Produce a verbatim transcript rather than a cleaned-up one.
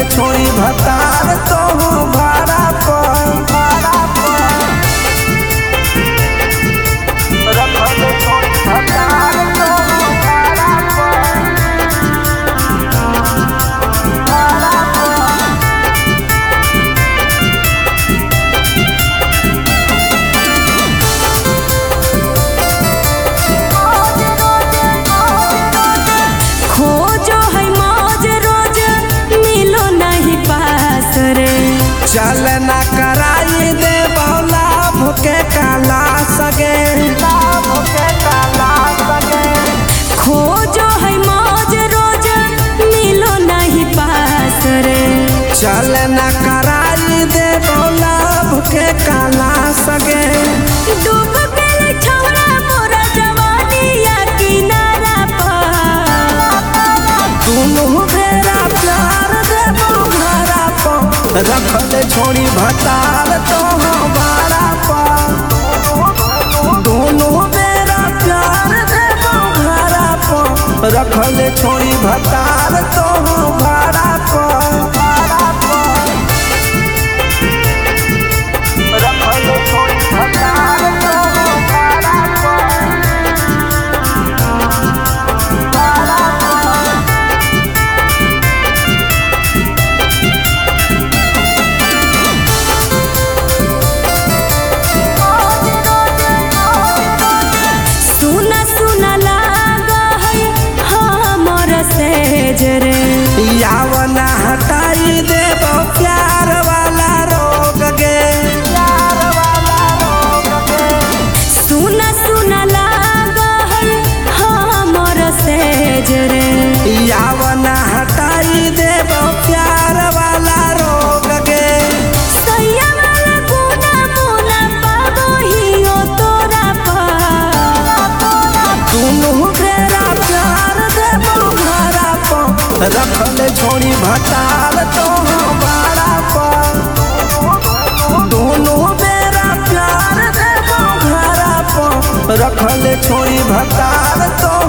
छोड़ी भतार तो भाड़ा पर भाड़ा पर रखल छोड़ी भतार तो भाड़ा पर भाड़ा पर खोजो है मौज रोज मिलो नहीं पास रे चल ना कराई दे बौला भूके काला सगे भूके काला सगे खोजो है मौज रोज मिलो नहीं पास रे चल ना कराई दे बौला भूके काला सगे डूब गेले छौरा मोरा जवानिया किनारा पर दुनू भेरा प्यार देबो घरा पर रखल छोड़ी भतार तो भाड़ा पर दुनू बेरा प्यार देबो घरा पर रखल छोड़ी भतार तो भाड़ा पर भाड़ा पर रखल छोड़ी भतार तो भाड़ा पर भाड़ा पर सुना सुना लागा है हमर सेज रे यावना हटाई देबो प्यार वाला रोग गे प्यार वाला रोग गे सुना सुना लागा है हमर सेज रे यावना हटाई देबो प्यार वाला रोग गे सैया वाला गुना मुना पाबो हियो तोरा पर दुनू बेरा प्यार देबो घरा पर रखल छोड़ी भतार तो भाड़ा पर दुनू बेरा प्यार देबो घरा पर रखल छोड़ी भतार तो